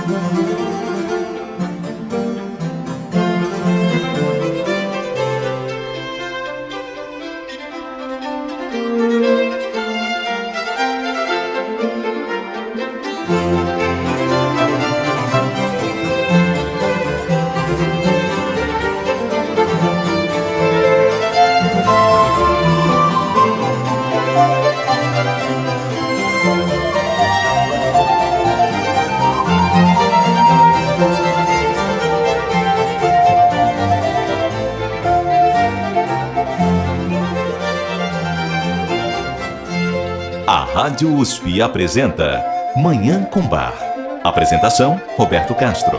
A Rádio USP apresenta Manhã com Bar. Apresentação, Roberto Castro.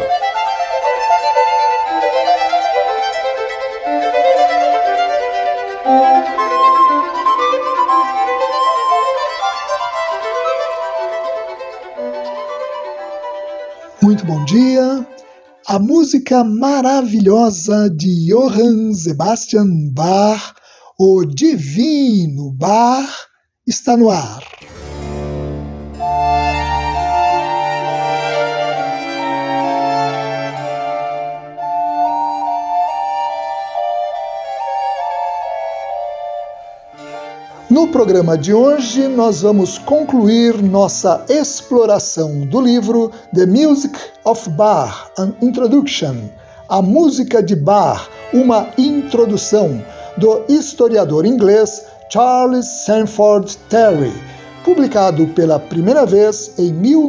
Muito bom dia. A música maravilhosa de Johann Sebastian Bach, o Divino Bach, está no ar. No programa de hoje, nós vamos concluir nossa exploração do livro The Music of Bach, an Introduction, a música de Bach, uma introdução, do historiador inglês Charles Sandford Terry, publicado pela primeira vez em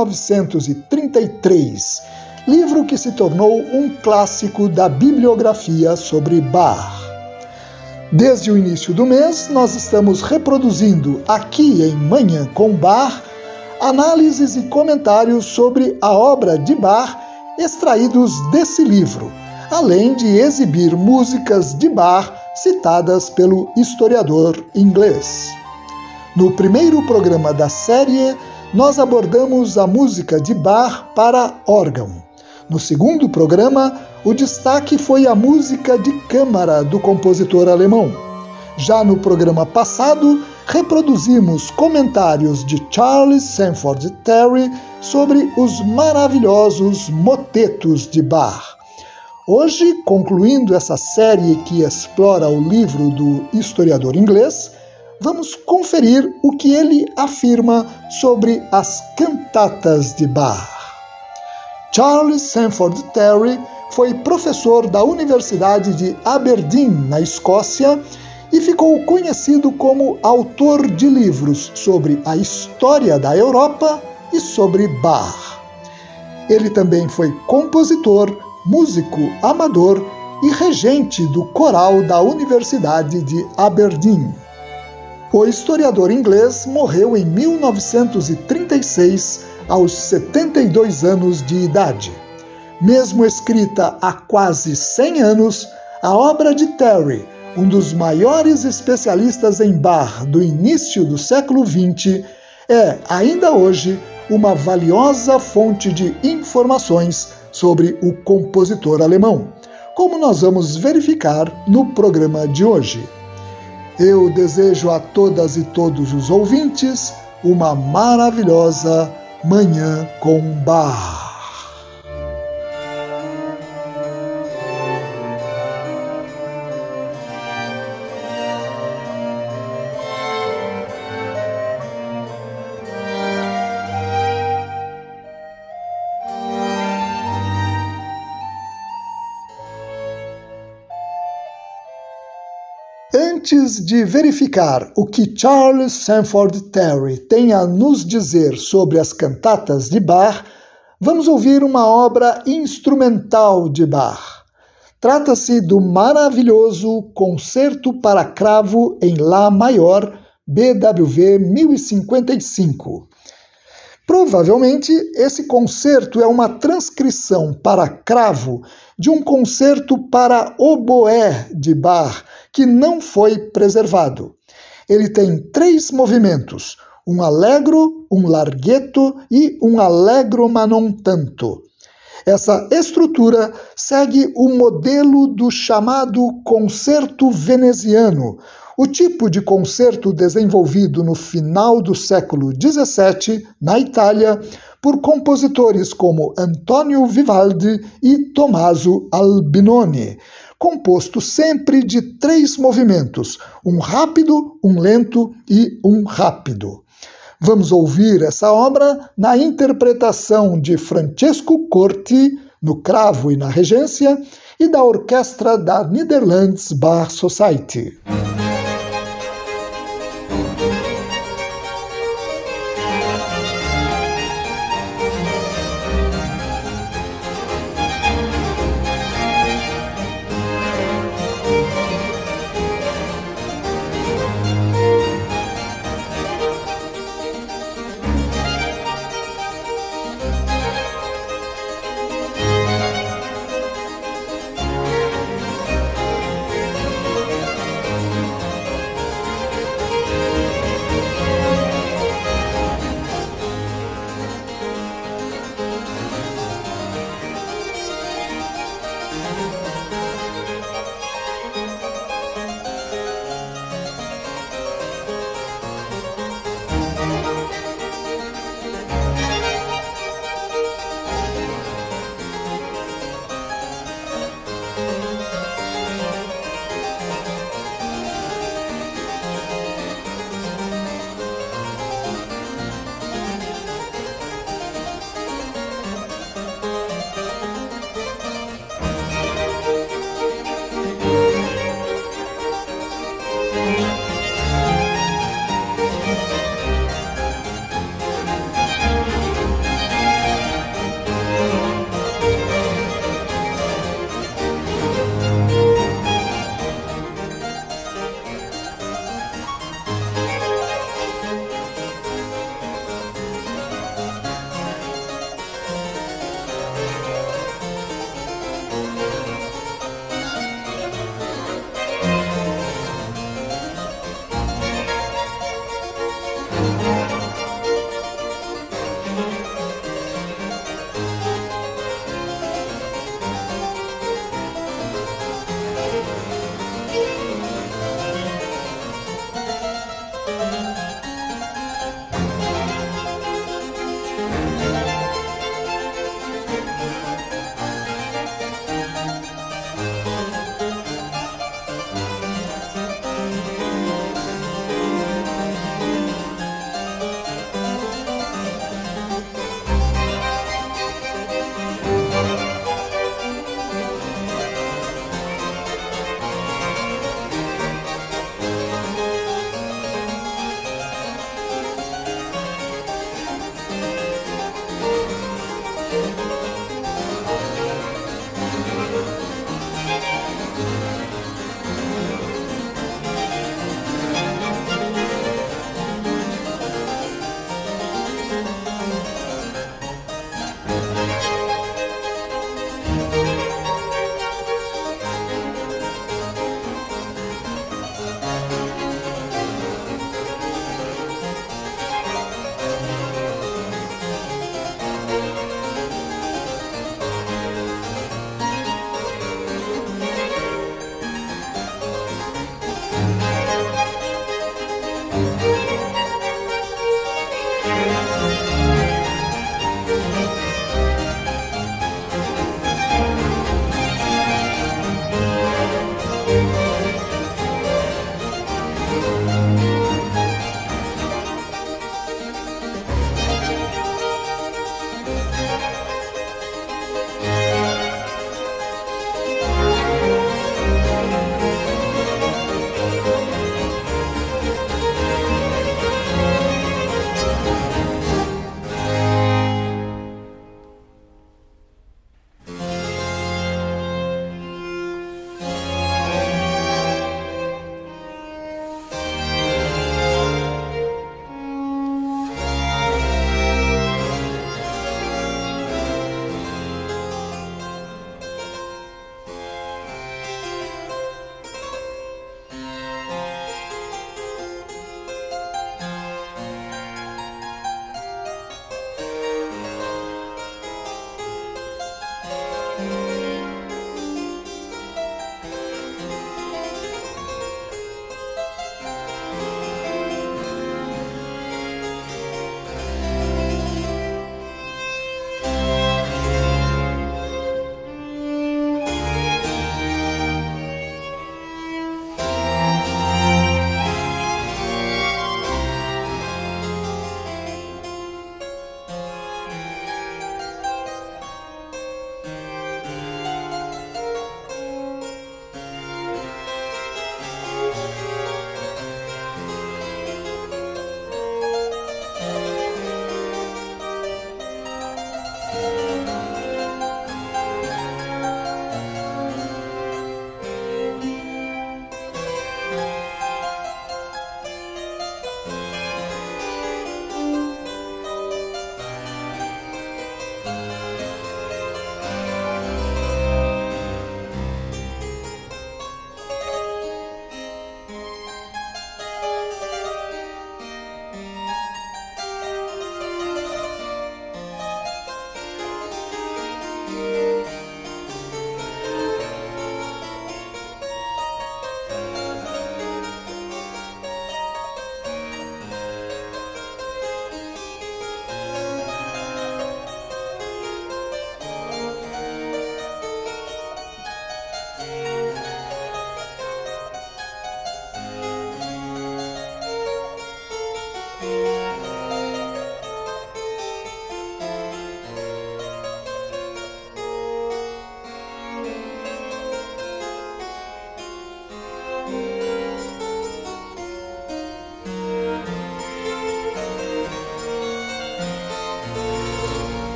1933, livro que se tornou um clássico da bibliografia sobre Bach. Desde o início do mês, nós estamos reproduzindo aqui em Manhã com Bach análises e comentários sobre a obra de Bach extraídos desse livro, além de exibir músicas de Bach citadas pelo historiador inglês. No primeiro programa da série, nós abordamos a música de Bach para órgão. No segundo programa, o destaque foi a música de câmara do compositor alemão. Já no programa passado, reproduzimos comentários de Charles Sandford Terry sobre os maravilhosos motetos de Bach. Hoje, concluindo essa série que explora o livro do historiador inglês, vamos conferir o que ele afirma sobre as cantatas de Bach. Charles Sandford Terry foi professor da Universidade de Aberdeen, na Escócia, e ficou conhecido como autor de livros sobre a história da Europa e sobre Bach. Ele também foi compositor, músico amador e regente do coral da Universidade de Aberdeen. O historiador inglês morreu em 1936, aos 72 anos de idade. Mesmo escrita há quase 100 anos, a obra de Terry, um dos maiores especialistas em Bach do início do século XX, é, ainda hoje, uma valiosa fonte de informações sobre o compositor alemão, como nós vamos verificar no programa de hoje. Eu desejo a todas e todos os ouvintes uma maravilhosa Manhã com Bach. Antes de verificar o que Charles Sandford Terry tem a nos dizer sobre as cantatas de Bach, vamos ouvir uma obra instrumental de Bach. Trata-se do maravilhoso Concerto para Cravo em Lá Maior, BWV 1055. Provavelmente, esse concerto é uma transcrição para cravo de um concerto para oboé de Bach, que não foi preservado. Ele tem 3 movimentos, um allegro, um larghetto e um allegro ma non tanto. Essa estrutura segue o modelo do chamado concerto veneziano, o tipo de concerto desenvolvido no final do século XVII, na Itália, por compositores como Antonio Vivaldi e Tommaso Albinoni, composto sempre de 3 movimentos, um rápido, um lento e um rápido. Vamos ouvir essa obra na interpretação de Francesco Corti, no cravo e na regência, e da orquestra da Netherlands Bar Society.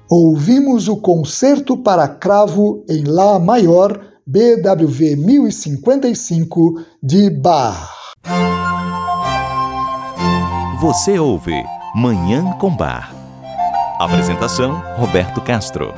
Ouvimos o Concerto para Cravo em Lá Maior, BWV 1055, de Bach. Você ouve Manhã com Bach. Apresentação, Roberto Castro.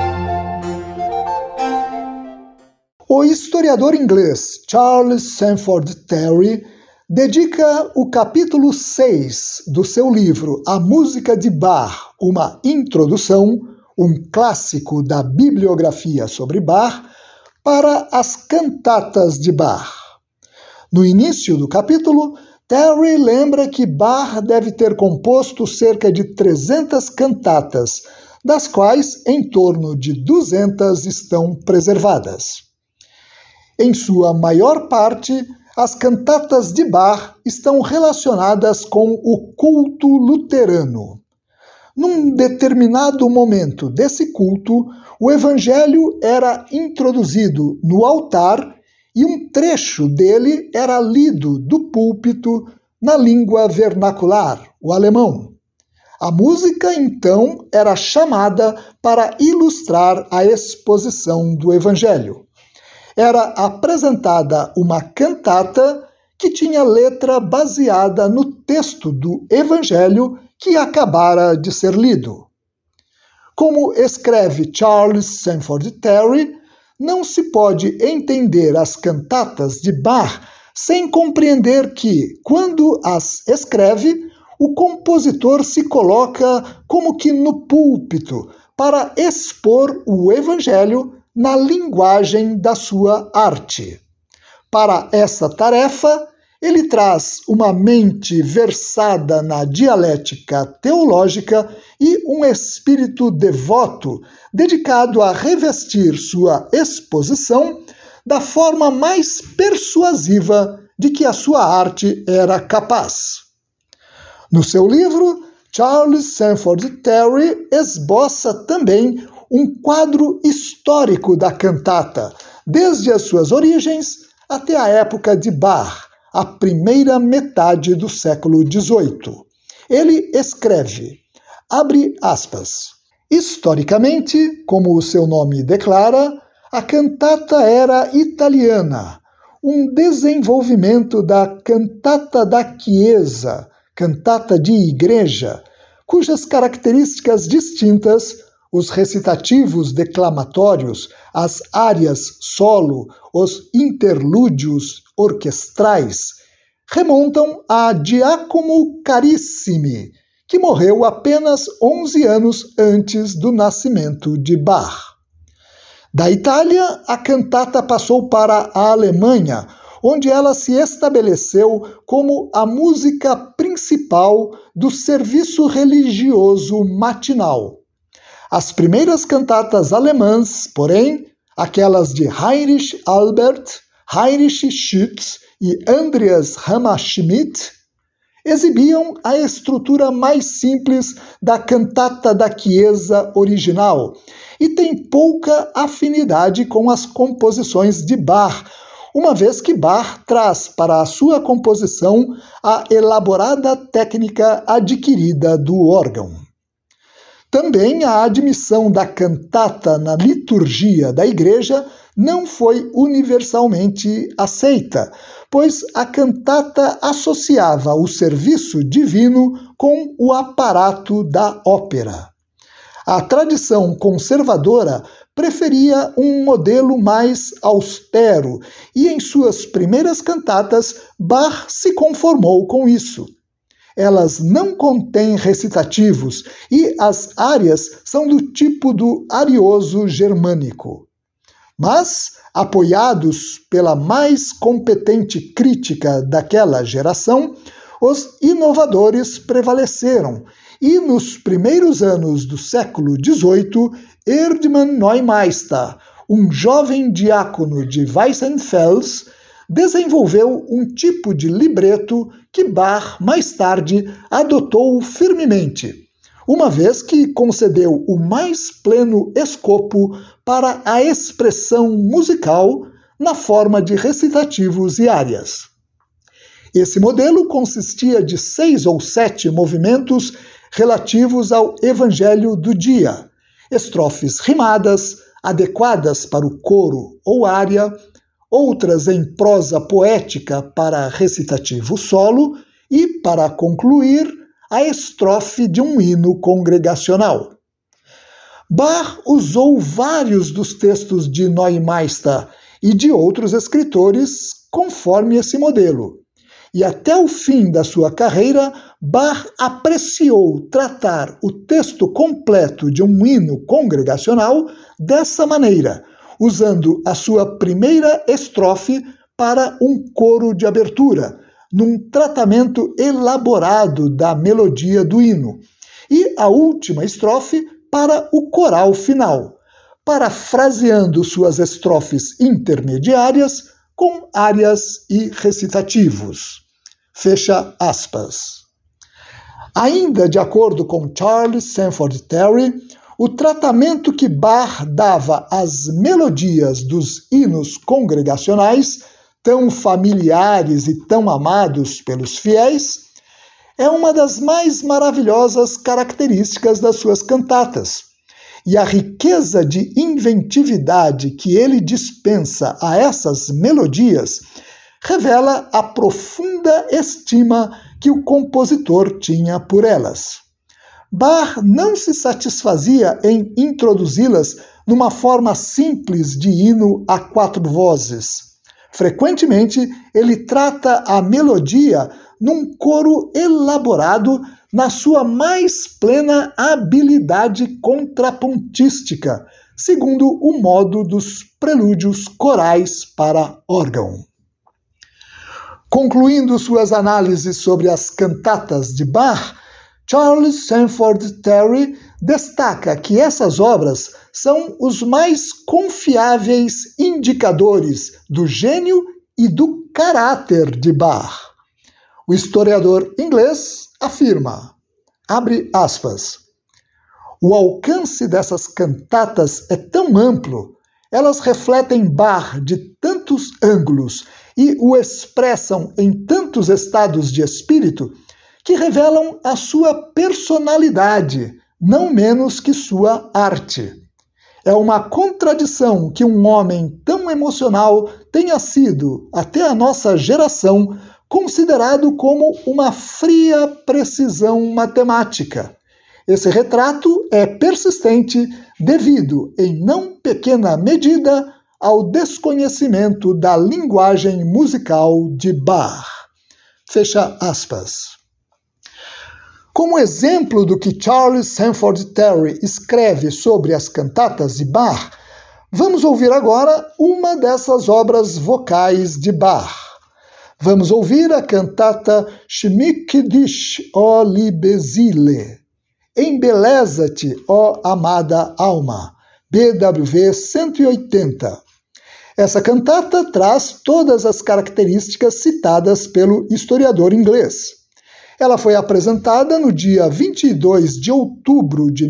O historiador inglês Charles Sandford Terry dedica o capítulo 6 do seu livro A Música de Bach, uma introdução, um clássico da bibliografia sobre Bach, para as cantatas de Bach. No início do capítulo, Terry lembra que Bach deve ter composto cerca de 300 cantatas, das quais em torno de 200 estão preservadas. Em sua maior parte, as cantatas de Bach estão relacionadas com o culto luterano. Num determinado momento desse culto, o evangelho era introduzido no altar e um trecho dele era lido do púlpito na língua vernacular, o alemão. A música, então, era chamada para ilustrar a exposição do evangelho. Era apresentada uma cantata que tinha letra baseada no texto do Evangelho que acabara de ser lido. Como escreve Charles Sandford Terry, não se pode entender as cantatas de Bach sem compreender que, quando as escreve, o compositor se coloca como que no púlpito para expor o Evangelho na linguagem da sua arte. Para essa tarefa, ele traz uma mente versada na dialética teológica e um espírito devoto dedicado a revestir sua exposição da forma mais persuasiva de que a sua arte era capaz. No seu livro, Charles Sandford Terry esboça também um quadro histórico da cantata, desde as suas origens até a época de Bach, a primeira metade do século XVIII. Ele escreve, abre aspas, historicamente, como o seu nome declara, a cantata era italiana, um desenvolvimento da cantata da Chiesa, cantata de igreja, cujas características distintas, os recitativos declamatórios, as áreas solo, os interlúdios orquestrais, remontam a Giacomo Carissimi, que morreu apenas 11 anos antes do nascimento de Bach. Da Itália, a cantata passou para a Alemanha, onde ela se estabeleceu como a música principal do serviço religioso matinal. As primeiras cantatas alemãs, porém, aquelas de Heinrich Albert, Heinrich Schütz e Andreas Hammerschmidt, exibiam a estrutura mais simples da cantata da Chiesa original e têm pouca afinidade com as composições de Bach, uma vez que Bach traz para a sua composição a elaborada técnica adquirida do órgão. Também a admissão da cantata na liturgia da Igreja não foi universalmente aceita, pois a cantata associava o serviço divino com o aparato da ópera. A tradição conservadora preferia um modelo mais austero e, em suas primeiras cantatas, Bach se conformou com isso. Elas não contêm recitativos e as áreas são do tipo do arioso germânico. Mas, apoiados pela mais competente crítica daquela geração, os inovadores prevaleceram e, nos primeiros anos do século XVIII, Erdmann Neumeister, um jovem diácono de Weissenfels, desenvolveu um tipo de libreto que Bach, mais tarde, adotou firmemente, uma vez que concedeu o mais pleno escopo para a expressão musical na forma de recitativos e áreas. Esse modelo consistia de 6 ou 7 movimentos relativos ao Evangelho do dia, estrofes rimadas, adequadas para o coro ou área, outras em prosa poética para recitativo solo e, para concluir, a estrofe de um hino congregacional. Bach usou vários dos textos de Neumeister e de outros escritores conforme esse modelo. E até o fim da sua carreira, Bach apreciou tratar o texto completo de um hino congregacional dessa maneira, usando a sua primeira estrofe para um coro de abertura, num tratamento elaborado da melodia do hino, e a última estrofe para o coral final, parafraseando suas estrofes intermediárias com áreas e recitativos. Fecha aspas. Ainda de acordo com Charles Sanford Terry, o tratamento que Bach dava às melodias dos hinos congregacionais, tão familiares e tão amados pelos fiéis, é uma das mais maravilhosas características das suas cantatas. E a riqueza de inventividade que ele dispensa a essas melodias revela a profunda estima que o compositor tinha por elas. Bach não se satisfazia em introduzi-las numa forma simples de hino a 4 vozes. Frequentemente, ele trata a melodia num coro elaborado na sua mais plena habilidade contrapontística, segundo o modo dos prelúdios corais para órgão. Concluindo suas análises sobre as cantatas de Bach, Charles Sanford Terry destaca que essas obras são os mais confiáveis indicadores do gênio e do caráter de Bach. O historiador inglês afirma, abre aspas, o alcance dessas cantatas é tão amplo, elas refletem Bach de tantos ângulos e o expressam em tantos estados de espírito que revelam a sua personalidade, não menos que sua arte. É uma contradição que um homem tão emocional tenha sido, até a nossa geração, considerado como uma fria precisão matemática. Esse retrato é persistente devido, em não pequena medida, ao desconhecimento da linguagem musical de Bach. Fecha aspas. Como exemplo do que Charles Sanford Terry escreve sobre as cantatas de Bach, vamos ouvir agora uma dessas obras vocais de Bach. Vamos ouvir a cantata Schmücke dich, ó liebe Seele, Embeleza-te, ó amada alma, BWV 180. Essa cantata traz todas as características citadas pelo historiador inglês. Ela foi apresentada no dia 22 de outubro de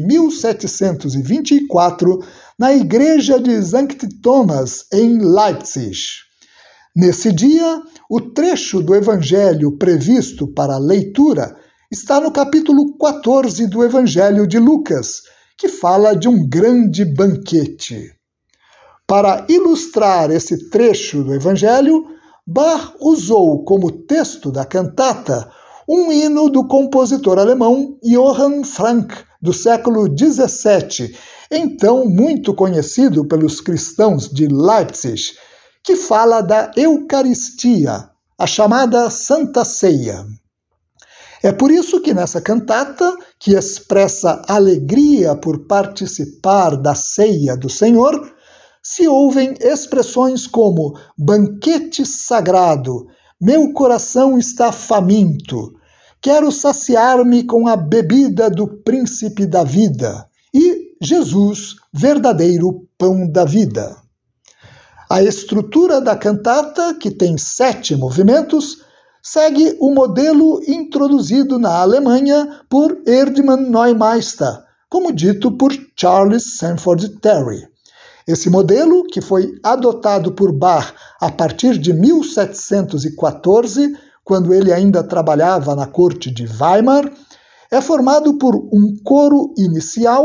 1724 na igreja de Sankt Thomas, em Leipzig. Nesse dia, o trecho do evangelho previsto para a leitura está no capítulo 14 do Evangelho de Lucas, que fala de um grande banquete. Para ilustrar esse trecho do Evangelho, Bach usou como texto da cantata um hino do compositor alemão Johann Franck, do século XVII, então muito conhecido pelos cristãos de Leipzig, que fala da Eucaristia, a chamada Santa Ceia. É por isso que nessa cantata, que expressa alegria por participar da ceia do Senhor, se ouvem expressões como banquete sagrado, meu coração está faminto, quero saciar-me com a bebida do príncipe da vida, e Jesus, verdadeiro pão da vida. A estrutura da cantata, que tem 7 movimentos, segue o modelo introduzido na Alemanha por Erdmann Neumeister, como dito por Charles Sanford Terry. Esse modelo, que foi adotado por Bach a partir de 1714, quando ele ainda trabalhava na corte de Weimar, é formado por um coro inicial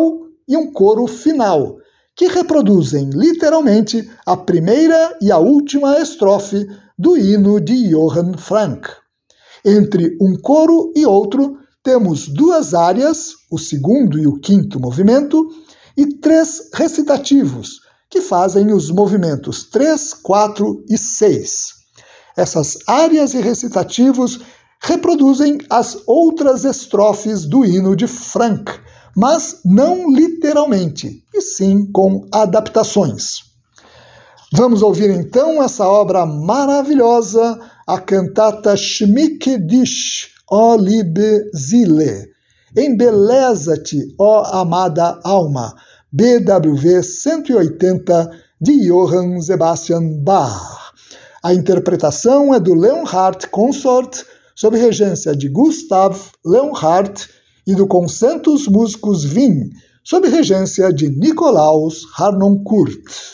e um coro final, que reproduzem literalmente a primeira e a última estrofe do hino de Johann Franck. Entre um coro e outro, temos 2 áreas, o segundo e o quinto movimento, e 3 recitativos, que fazem os movimentos 3, 4 e 6. Essas áreas e recitativos reproduzem as outras estrofes do hino de Franck, mas não literalmente, e sim com adaptações. Vamos ouvir então essa obra maravilhosa, a cantata Schmicke dich, ó liebe Seele, Embeleza-te, ó amada alma, BWV 180 de Johann Sebastian Bach. A interpretação é do Leonhardt Consort, sob regência de Gustav Leonhardt, e do Concertus Musicus Wien, sob regência de Nikolaus Harnoncourt.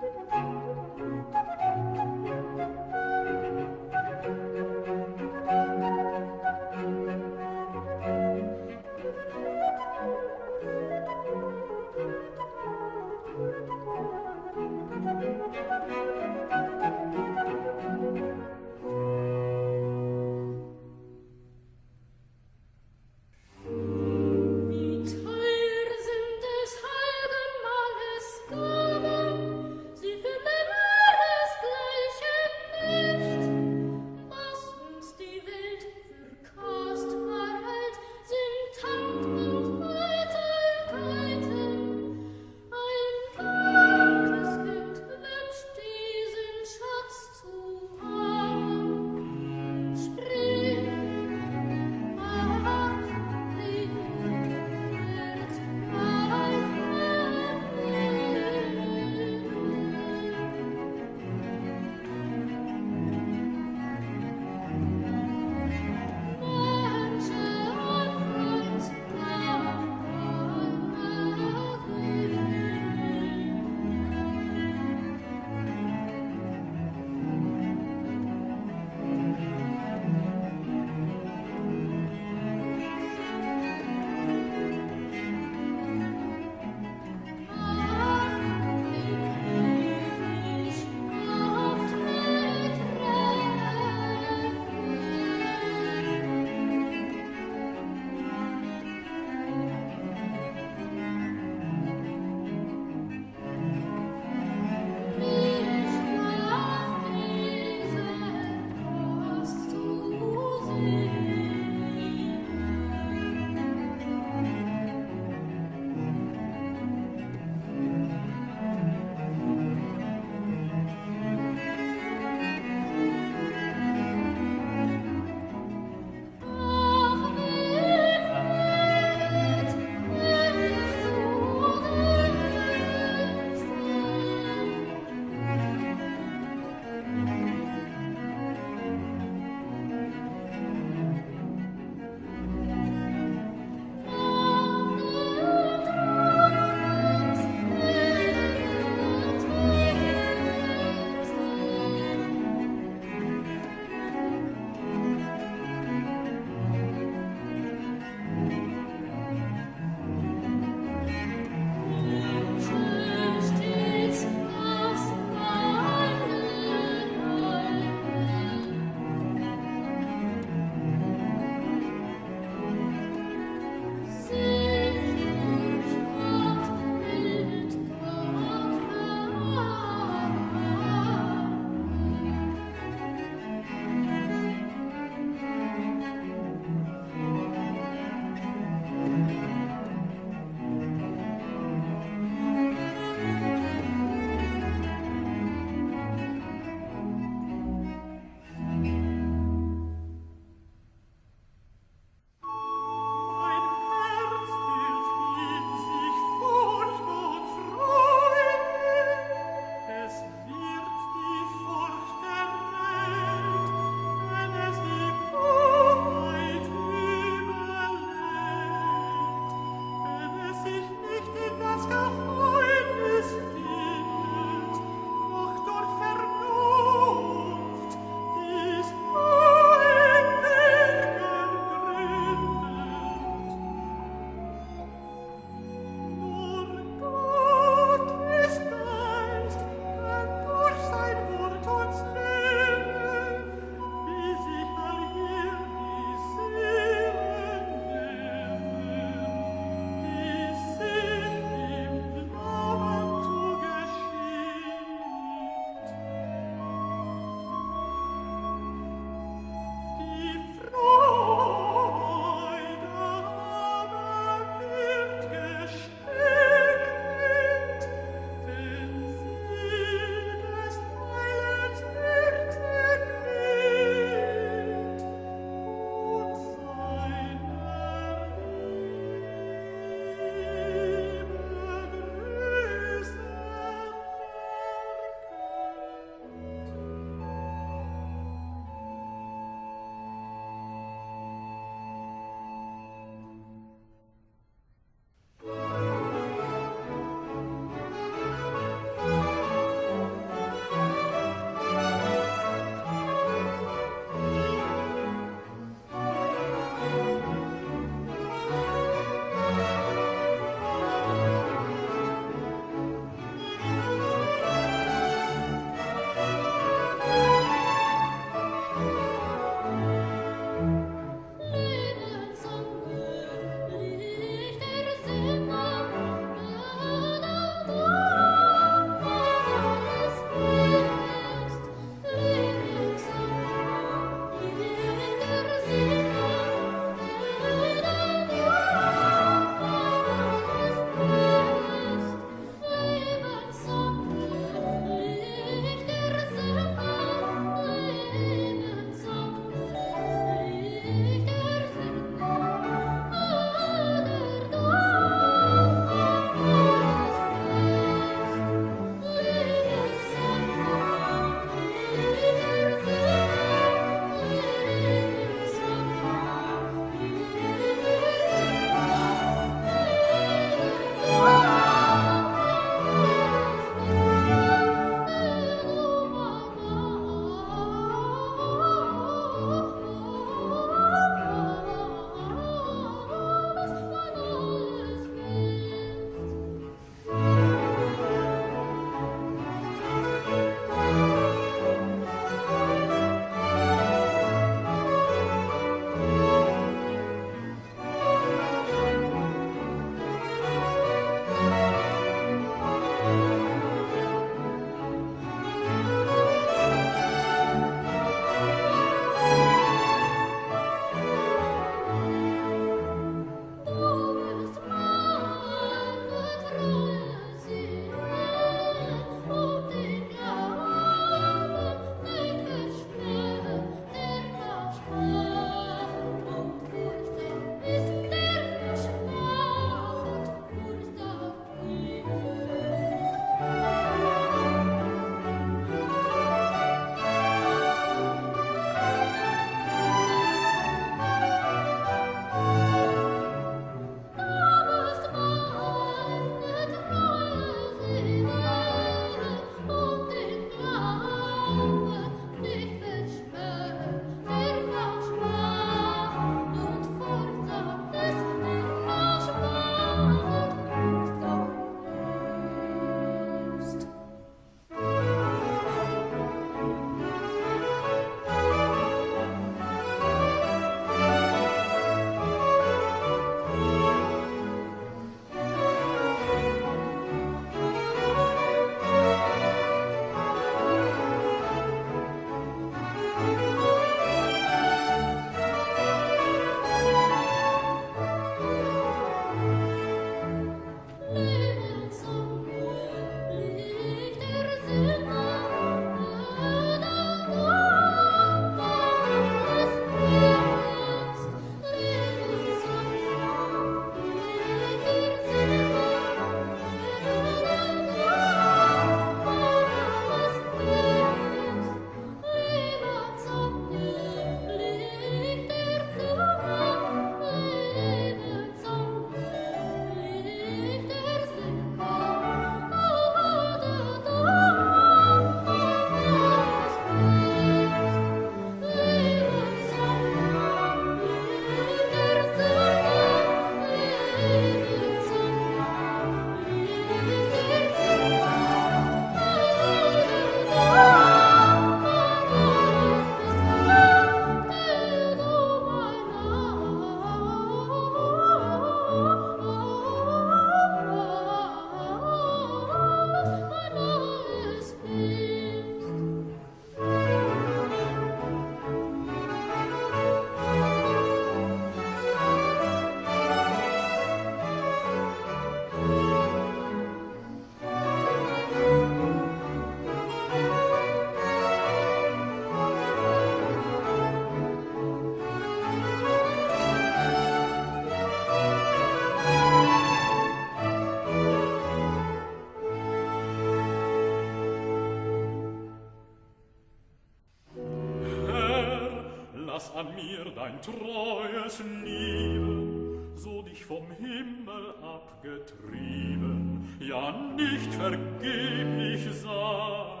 dass an mir dein treues Liebe so dich vom Himmel abgetrieben, ja nicht vergeblich sei.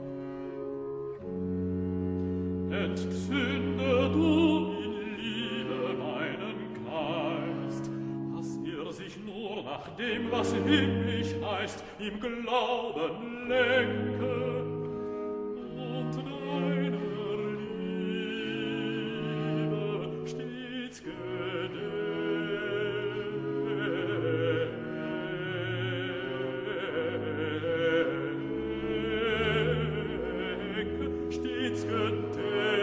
Entzünde du in Liebe meinen Geist, dass sich nur nach dem, was himmlisch heißt, im Glauben lenke und deiner Liebe stets gedenke, stets gedenke.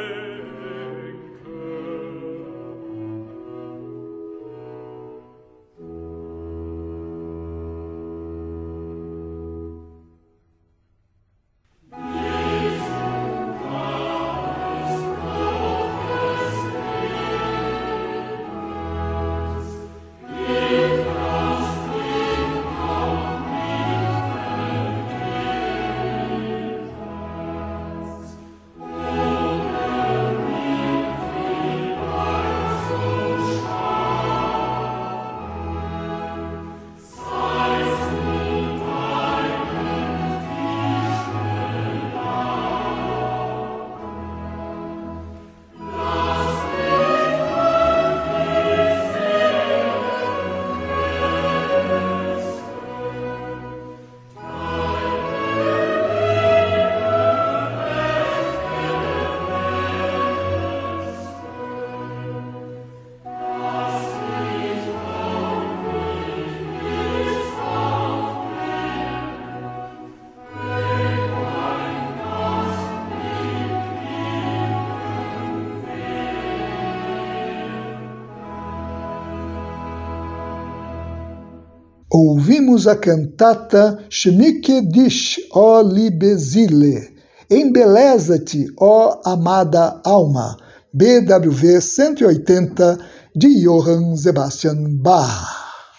Ouvimos a cantata Schmücke dich, ó liebe Seele, Embeleza-te, ó amada alma, BWV 180, de Johann Sebastian Bach.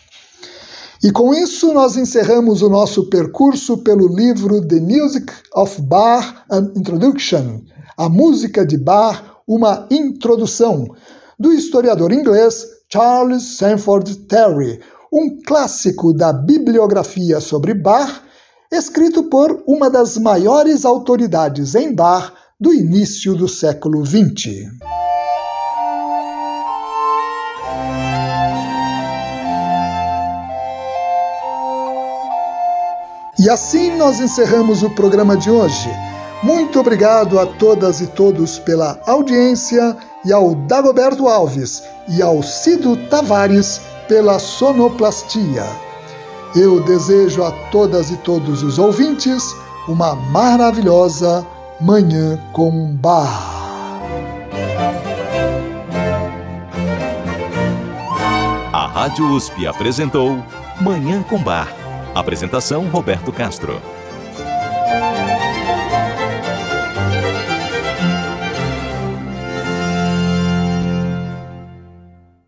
E com isso nós encerramos o nosso percurso pelo livro The Music of Bach, an Introduction, a música de Bach, uma introdução, do historiador inglês Charles Sandford Terry, um clássico da bibliografia sobre Bach, escrito por uma das maiores autoridades em Bach do início do século XX. E assim nós encerramos o programa de hoje. Muito obrigado a todas e todos pela audiência e ao Dagoberto Alves e ao Cido Tavares pela sonoplastia. Eu desejo a todas e todos os ouvintes uma maravilhosa Manhã com Bach. A Rádio USP apresentou Manhã com Bach. Apresentação Roberto Castro.